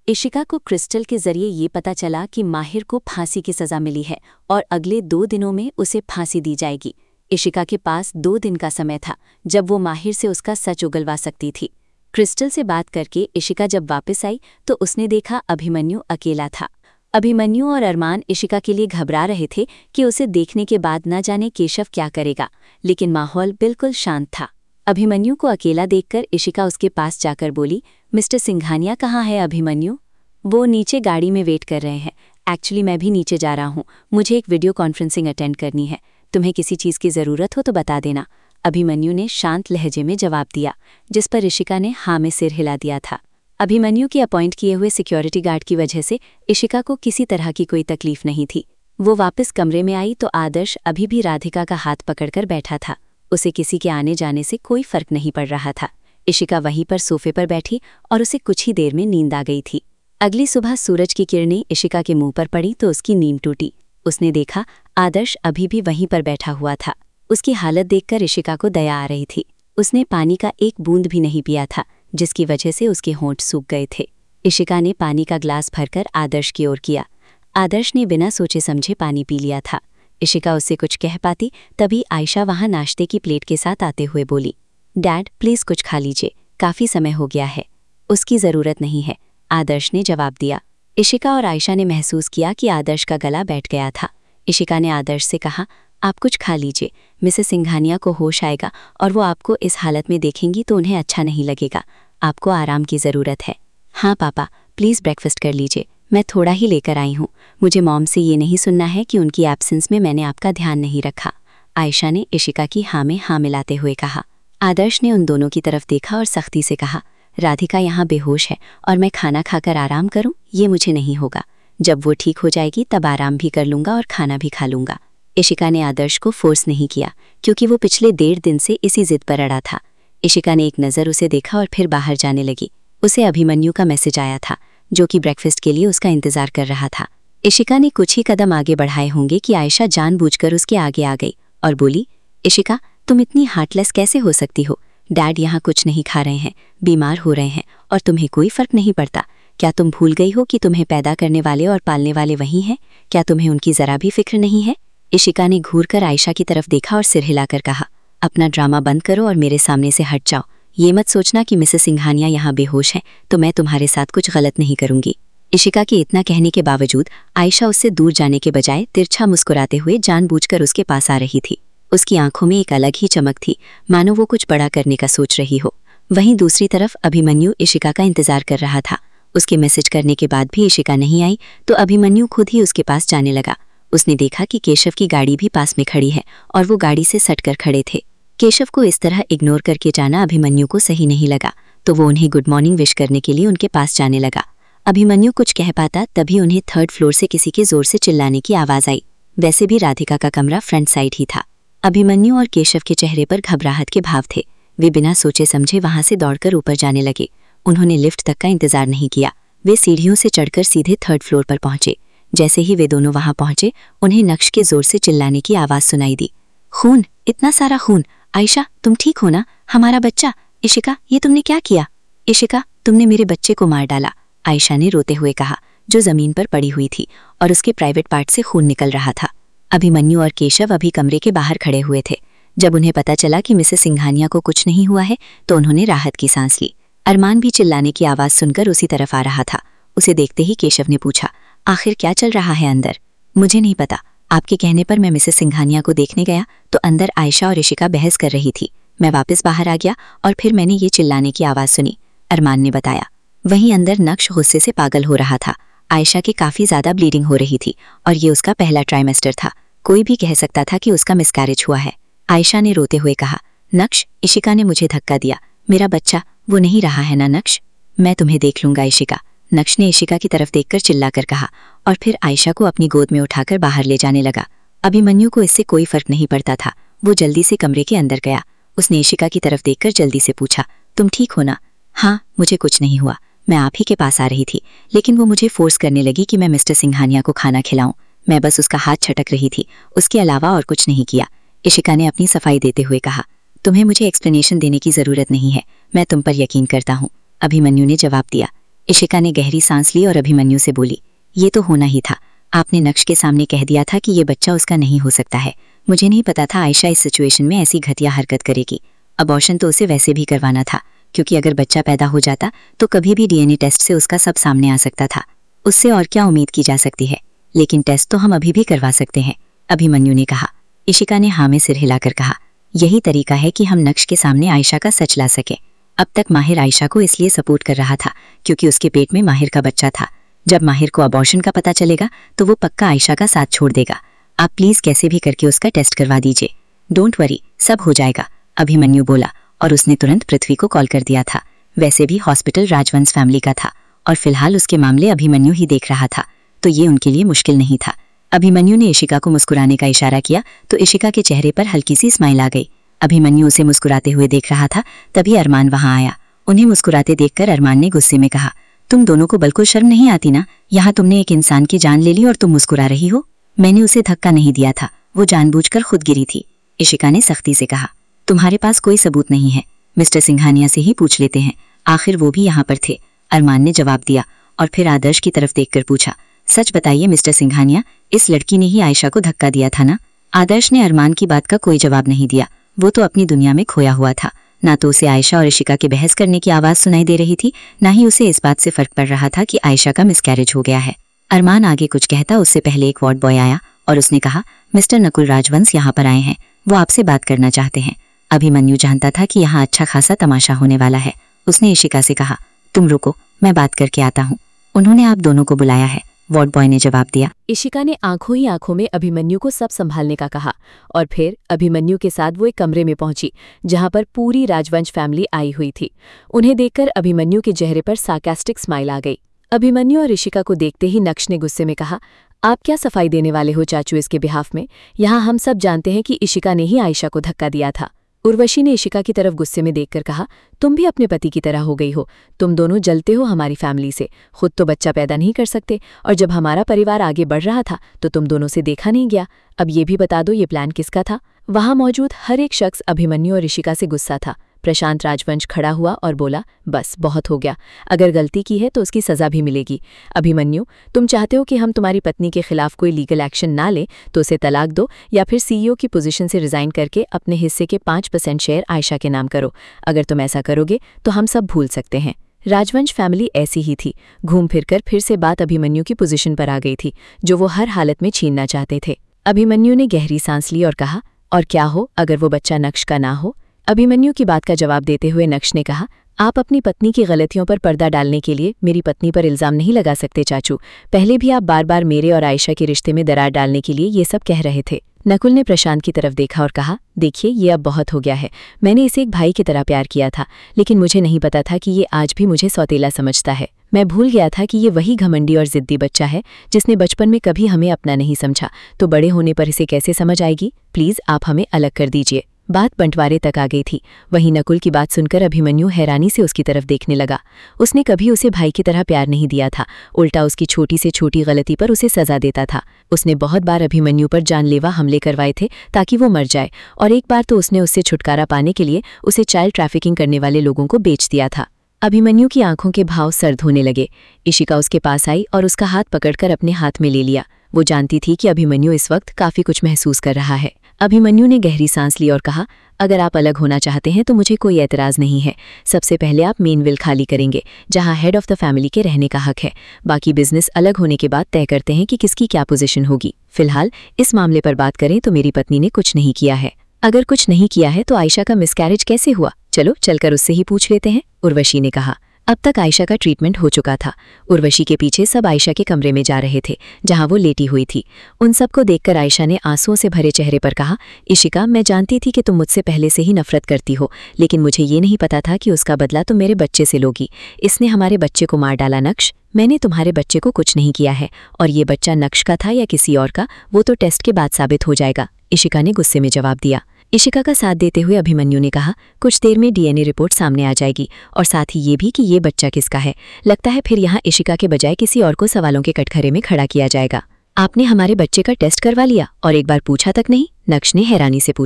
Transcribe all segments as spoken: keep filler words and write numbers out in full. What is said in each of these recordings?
इशिका को क्रिस्टल के जरिए ये पता चला कि माहिर को फांसी की सजा मिली है और अगले दो दिनों में उसे फांसी दी जाएगी। इशिका के पास दो दिन का समय था जब वो माहिर से उसका सच उगलवा सकती थी। क्रिस्टल से बात करके इशिका जब वापस आई तो उसने देखा अभिमन्यु अकेला था। अभिमन्यु और अरमान इशिका के लिए घबरा रहे थे कि उसे देखने के बाद न जाने केशव क्या करेगा, लेकिन माहौल बिल्कुल शांत था। अभिमन्यु को अकेला देखकर इशिका उसके पास जाकर बोली, मिस्टर सिंघानिया कहाँ है अभिमन्यु? वो नीचे गाड़ी में वेट कर रहे हैं। एक्चुअली मैं भी नीचे जा रहा हूँ, मुझे एक वीडियो कॉन्फ्रेंसिंग अटेंड करनी है। तुम्हें किसी चीज़ की ज़रूरत हो तो बता देना। अभिमन्यु ने शांत लहजे में जवाब दिया, जिस पर इशिका ने हाँ में सिर हिला दिया था। अभिमन्यु के अपॉइंट किए हुए सिक्योरिटी गार्ड की वजह से इशिका को किसी तरह की कोई तकलीफ नहीं थी। वो वापस कमरे में आई तो आदर्श अभी भी राधिका का हाथ पकड़कर बैठा था। उसे किसी के आने जाने से कोई फर्क नहीं पड़ रहा था। इशिका वहीं पर सोफे पर बैठी और उसे कुछ ही देर में नींद आ गई थी। अगली सुबह सूरज की किरणें इशिका के मुंह पर पड़ी तो उसकी नींद टूटी। उसने देखा आदर्श अभी भी वहीं पर बैठा हुआ था। उसकी हालत देखकर इशिका को दया आ रही थी। उसने पानी का एक बूंद भी नहीं पिया था, जिसकी वजह से उसके होंठ सूख गए थे। इशिका ने पानी का ग्लास भरकर आदर्श की ओर किया। आदर्श ने बिना सोचे समझे पानी पी लिया था। इशिका उससे कुछ कह पाती तभी आयशा वहां नाश्ते की प्लेट के साथ आते हुए बोली, डैड प्लीज़ कुछ खा लीजिए, काफ़ी समय हो गया है। उसकी ज़रूरत नहीं है, आदर्श ने जवाब दिया। इशिका और आयशा ने महसूस किया कि आदर्श का गला बैठ गया था। इशिका ने आदर्श से कहा, आप कुछ खा लीजिए, मिसेस सिंघानिया को होश आएगा और वो आपको इस हालत में देखेंगी तो उन्हें अच्छा नहीं लगेगा। आपको आराम की ज़रूरत है। हाँ पापा, प्लीज़ ब्रेकफास्ट कर लीजिए, मैं थोड़ा ही लेकर आई हूँ। मुझे मॉम से ये नहीं सुनना है कि उनकी एब्सेंस में मैंने आपका ध्यान नहीं रखा। आयशा ने इशिका की हाँ में हाँ मिलाते हुए कहा। आदर्श ने उन दोनों की तरफ देखा और सख्ती से कहा, राधिका यहाँ बेहोश है और मैं खाना खाकर आराम करूँ, ये मुझे नहीं होगा। जब वो ठीक हो जाएगी तब आराम भी कर लूँगा और खाना भी खा लूँगा। इशिका ने आदर्श को फोर्स नहीं किया क्योंकि वो पिछले डेढ़ दिन से इसी जिद पर अड़ा था। इशिका ने एक नज़र उसे देखा और फिर बाहर जाने लगी। उसे अभिमन्यु का मैसेज आया था, जो कि ब्रेकफास्ट के लिए उसका इंतजार कर रहा था। इशिका ने कुछ ही कदम आगे बढ़ाए होंगे कि आयशा जानबूझकर उसके आगे आ गई और बोली, इशिका तुम इतनी हार्टलेस कैसे हो सकती हो? डैड यहाँ कुछ नहीं खा रहे हैं, बीमार हो रहे हैं और तुम्हें कोई फर्क नहीं पड़ता। क्या तुम भूल गई हो कि तुम्हें पैदा करने वाले और पालने वाले वही हैं? क्या तुम्हें उनकी ज़रा भी फिक्र नहीं है? इशिका ने घूरकर आयशा की तरफ देखा और सिर हिलाकर कहा, अपना ड्रामा बंद करो और मेरे सामने से हट जाओ। ये मत सोचना कि मिसेस सिंघानिया यहाँ बेहोश है तो मैं तुम्हारे साथ कुछ गलत नहीं करूँगी। इशिका के इतना कहने के बावजूद आयशा उससे दूर जाने के बजाय तिरछा मुस्कुराते हुए जानबूझकर उसके पास आ रही थी। उसकी आंखों में एक अलग ही चमक थी, मानो वो कुछ बड़ा करने का सोच रही हो। वहीं दूसरी तरफ अभिमन्यु इशिका का इंतजार कर रहा था। उसके मैसेज करने के बाद भी इशिका नहीं आई तो अभिमन्यु खुद ही उसके पास जाने लगा। उसने देखा कि केशव की गाड़ी भी पास में खड़ी है और वो गाड़ी से सटकर खड़े थे। केशव को इस तरह इग्नोर करके जाना अभिमन्यु को सही नहीं लगा, तो वो उन्हें गुड मॉर्निंग विश करने के लिए उनके पास जाने लगा। अभिमन्यु कुछ कह पाता तभी उन्हें थर्ड फ्लोर से किसी के जोर से चिल्लाने की आवाज़ आई। वैसे भी राधिका का कमरा फ्रंट साइड ही था। अभिमन्यु और केशव के चेहरे पर घबराहट के भाव थे। वे बिना सोचे समझे वहां से दौड़कर ऊपर जाने लगे। उन्होंने लिफ्ट तक का इंतजार नहीं किया। वे सीढ़ियों से चढ़कर सीधे थर्ड फ्लोर पर पहुंचे। जैसे ही वे दोनों वहां पहुंचे उन्हें नक्श के जोर से चिल्लाने की आवाज़ सुनाई दी। खून, इतना सारा खून! आयशा तुम ठीक हो ना? हमारा बच्चा! इशिका ये तुमने क्या किया? इशिका तुमने मेरे बच्चे को मार डाला, आयशा ने रोते हुए कहा, जो जमीन पर पड़ी हुई थी और उसके प्राइवेट पार्ट से खून निकल रहा था। अभिमन्यु और केशव अभी कमरे के बाहर खड़े हुए थे। जब उन्हें पता चला कि मिसेस सिंघानिया को कुछ नहीं हुआ है तो उन्होंने राहत की सांस ली। अरमान भी चिल्लाने की आवाज़ सुनकर उसी तरफ आ रहा था। उसे देखते ही केशव ने पूछा, आखिर क्या चल रहा है अंदर? मुझे नहीं पता, आपके कहने पर मैं मिसेस सिंघानिया को देखने गया तो अंदर आयशा और इशिका बहस कर रही थी। मैं वापस बाहर आ गया और फिर मैंने ये चिल्लाने की आवाज़ सुनी, अरमान ने बताया। वहीं अंदर नक्श गुस्से से पागल हो रहा था। आयशा की काफ़ी ज़्यादा ब्लीडिंग हो रही थी और ये उसका पहला ट्राइमेस्टर था। कोई भी कह सकता था कि उसका मिसकैरेज हुआ है। आयशा ने रोते हुए कहा, नक्श इशिका ने मुझे धक्का दिया, मेरा बच्चा वो नहीं रहा है ना नक्श? मैं तुम्हें देख लूँगा इशिका, नक्श ने इशिका की तरफ देखकर चिल्लाकर कहा और फिर आयशा को अपनी गोद में उठाकर बाहर ले जाने लगा। अभिमन्यु को इससे कोई फर्क नहीं पड़ता था। वो जल्दी से कमरे के अंदर गया। उसने इशिका की तरफ देखकर जल्दी से पूछा, तुम ठीक हो ना? हाँ मुझे कुछ नहीं हुआ, मैं आप ही के पास आ रही थी लेकिन वो मुझे फोर्स करने लगी कि मैं मिस्टर सिंघानिया को खाना खिलाऊं। मैं बस उसका हाथ छटक रही थी, उसके अलावा और कुछ नहीं किया। इशिका ने अपनी सफाई देते हुए कहा, तुम्हें मुझे एक्सप्लेनेशन देने की ज़रूरत नहीं है, मैं तुम पर यकीन करता हूँ, अभिमन्यु ने जवाब दिया। इशिका ने गहरी सांस ली और अभिमन्यु से बोली, ये तो होना ही था। आपने नक्श के सामने कह दिया था कि ये बच्चा उसका नहीं हो सकता है। मुझे नहीं पता था आयशा इस सिचुएशन में ऐसी घटिया हरकत करेगी। अबॉर्शन तो उसे वैसे भी करवाना था, क्योंकि अगर बच्चा पैदा हो जाता तो कभी भी डीएनए टेस्ट से उसका सब सामने आ सकता था। उससे और क्या उम्मीद की जा सकती है, लेकिन टेस्ट तो हम अभी भी करवा सकते हैं, अभिमन्यु ने कहा। इशिका ने हाँ में सिर हिलाकर कहा, यही तरीका है कि हम नक्श के सामने आयशा का सच ला सके। अब तक माहिर आयशा को इसलिए सपोर्ट कर रहा था क्योंकि उसके पेट में माहिर का बच्चा था। जब माहिर को अबॉर्शन का पता चलेगा तो वो पक्का आयशा का साथ छोड़ देगा। आप प्लीज कैसे भी करके उसका टेस्ट करवा दीजिए। डोंट वरी, सब हो जाएगा, अभिमन्यु बोला और उसने तुरंत पृथ्वी को कॉल कर दिया था। वैसे भी हॉस्पिटल राजवंश फैमिली का था और फिलहाल उसके मामले अभिमन्यु ही देख रहा था, तो ये उनके लिए मुश्किल नहीं था। अभिमन्यु ने इशिका को मुस्कुराने का इशारा किया तो इशिका के चेहरे पर हल्की सी स्माइल आ गई। अभिमन्यु उसे मुस्कुराते हुए देख रहा था, तभी अरमान वहां आया। उन्हें मुस्कुराते देखकर अरमान ने गुस्से में कहा, तुम दोनों को बिल्कुल शर्म नहीं आती ना? यहाँ तुमने एक इंसान की जान ले ली और तुम मुस्कुरा रही हो। मैंने उसे धक्का नहीं दिया था, वो जानबूझकर खुद गिरी थी, इशिका ने सख्ती से कहा। तुम्हारे पास कोई सबूत नहीं है, मिस्टर सिंघानिया से ही पूछ लेते हैं, आखिर वो भी यहाँ पर थे, अरमान ने जवाब दिया और फिर आदर्श की तरफ देखकर पूछा, सच बताइए मिस्टर सिंघानिया, इस लड़की ने ही आयशा को धक्का दिया था ना? आदर्श ने अरमान की बात का कोई जवाब नहीं दिया। वो तो अपनी दुनिया में खोया हुआ था। ना तो उसे आयशा और इशिका के बहस करने की आवाज सुनाई दे रही थी, ना ही उसे इस बात से फर्क पड़ रहा था कि आयशा का मिसकैरेज हो गया है। अरमान आगे कुछ कहता उससे पहले एक वार्ड बॉय आया और उसने कहा, मिस्टर नकुल राजवंश यहाँ पर आए हैं, वो आपसे बात करना चाहते हैं। अभिमन्यु जानता था कि यहाँ अच्छा खासा तमाशा होने वाला है। उसने इशिका से कहा, तुम रुको, मैं बात करके आता हूँ। उन्होंने आप दोनों को बुलाया है, वार्ड बॉय ने जवाब दिया। इशिका ने आंखों ही आंखों में अभिमन्यु को सब संभालने का कहा और फिर अभिमन्यु के साथ वो एक कमरे में पहुंची जहां पर पूरी राजवंश फैमिली आई हुई थी। उन्हें देखकर अभिमन्यु के चेहरे पर सार्कास्टिक स्माइल आ गई। अभिमन्यु और इशिका को देखते ही नक्श ने गुस्से में कहा, आप क्या सफाई देने वाले हो चाचू इसके बिहाफ में? यहाँ हम सब जानते हैं कि इशिका ने ही आयशा को धक्का दिया था। उर्वशी ने इशिका की तरफ गुस्से में देखकर कहा, तुम भी अपने पति की तरह हो गई हो। तुम दोनों जलते हो हमारी फैमिली से, खुद तो बच्चा पैदा नहीं कर सकते, और जब हमारा परिवार आगे बढ़ रहा था तो तुम दोनों से देखा नहीं गया। अब ये भी बता दो, ये प्लान किसका था? वहां मौजूद हर एक शख्स अभिमन्यु और इशिका से गुस्सा था। प्रशांत राजवंश खड़ा हुआ और बोला, बस बहुत हो गया, अगर गलती की है तो उसकी सजा भी मिलेगी। अभिमन्यु, तुम चाहते हो कि हम तुम्हारी पत्नी के खिलाफ कोई लीगल एक्शन ना ले तो उसे तलाक दो या फिर सीईओ की पोजीशन से रिजाइन करके अपने हिस्से के पाँच परसेंट शेयर आयशा के नाम करो। अगर तुम ऐसा करोगे तो हम सब भूल सकते हैं। राजवंश फैमिली ऐसी ही थी। घूम फिरकर फिर से बात अभिमन्यु की पोजीशन पर आ गई थी, जो वो हर हालत में छीनना चाहते थे। अभिमन्यु ने गहरी सांस ली और कहा, और क्या हो अगर वो बच्चा नक्श का ना हो? अभिमन्यु की बात का जवाब देते हुए नक्श ने कहा, आप अपनी पत्नी की गलतियों पर पर्दा डालने के लिए मेरी पत्नी पर इल्जाम नहीं लगा सकते चाचू। पहले भी आप बार बार मेरे और आयशा के रिश्ते में दरार डालने के लिए ये सब कह रहे थे। नकुल ने प्रशांत की तरफ देखा और कहा, देखिए ये अब बहुत हो गया है। मैंने इसे एक भाई की तरह प्यार किया था, लेकिन मुझे नहीं पता था कि ये आज भी मुझे सौतेला समझता है। मैं भूल गया था कि ये वही घमंडी और जिद्दी बच्चा है जिसने बचपन में कभी हमें अपना नहीं समझा, तो बड़े होने पर इसे कैसे समझ आएगी? प्लीज आप हमें अलग कर दीजिए। बात बंटवारे तक आ गई थी। वहीं नकुल की बात सुनकर अभिमन्यु हैरानी से उसकी तरफ देखने लगा। उसने कभी उसे भाई की तरह प्यार नहीं दिया था, उल्टा उसकी छोटी से छोटी गलती पर उसे सजा देता था। उसने बहुत बार अभिमन्यु पर जानलेवा हमले करवाए थे ताकि वो मर जाए, और एक बार तो उसने उससे छुटकारा पाने के लिए उसे चाइल्ड ट्रैफिकिंग करने वाले लोगों को बेच दिया था। अभिमन्यु की आंखों के भाव सर्द होने लगे। इशिका उसके पास आई और उसका हाथ पकड़कर अपने हाथ में ले लिया। वो जानती थी कि अभिमन्यु इस वक्त काफी कुछ महसूस कर रहा है। अभिमन्यु ने गहरी सांस ली और कहा, अगर आप अलग होना चाहते हैं तो मुझे कोई एतराज नहीं है। सबसे पहले आप मेन विल खाली करेंगे जहां हेड ऑफ द फैमिली के रहने का हक है। बाकी बिजनेस अलग होने के बाद तय करते हैं कि किसकी क्या पोजीशन होगी। फिलहाल इस मामले पर बात करें तो मेरी पत्नी ने कुछ नहीं किया है। अगर कुछ नहीं किया है तो आयशा का मिसकैरेज कैसे हुआ? चलो चलकर उससे ही पूछ लेते हैं, उर्वशी ने कहा। अब तक आयशा का ट्रीटमेंट हो चुका था। उर्वशी के पीछे सब आयशा के कमरे में जा रहे थे जहां वो लेटी हुई थी। उन सबको देखकर आयशा ने आंसुओं से भरे चेहरे पर कहा, इशिका, मैं जानती थी कि तुम मुझसे पहले से ही नफरत करती हो, लेकिन मुझे ये नहीं पता था कि उसका बदला तुम मेरे बच्चे से लोगी। इसने हमारे बच्चे को मार डाला। नक्श, मैंने तुम्हारे बच्चे को कुछ नहीं किया है, और ये बच्चा नक्श का था या किसी और का वो तो टेस्ट के बाद साबित हो जाएगा, इशिका ने गुस्से में जवाब दिया। इशिका का साथ देते हुए अभिमन्यु ने कहा, कुछ देर में डीएनए रिपोर्ट सामने आ जाएगी और साथ ही ये भी कि ये बच्चा किसका है। लगता है फिर यहाँ इशिका के बजाय किसी और को सवालों के कटघरे में खड़ा किया जाएगा। आपने हमारे बच्चे का टेस्ट करवा लिया और एक बार पूछा तक नहीं? नक्श ने हैरानी से पूछा।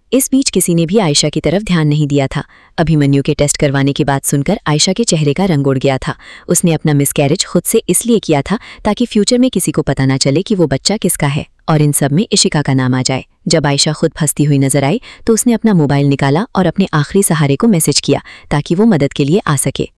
इस बीच किसी ने भी आयशा की तरफ ध्यान नहीं दिया था। अभिमन्यु के टेस्ट करवाने की बात सुनकर आयशा के चेहरे का रंग उड़ गया था। उसने अपना मिसकैरेज खुद से इसलिए किया था ताकि फ्यूचर में किसी को पता ना चले कि वो बच्चा किसका है, और इन सब में इशिका का नाम आ जाए। जब आयशा खुद फंसती हुई नजर आई तो उसने अपना मोबाइल निकाला और अपने आखिरी सहारे को मैसेज किया ताकि वो मदद के लिए आ सके।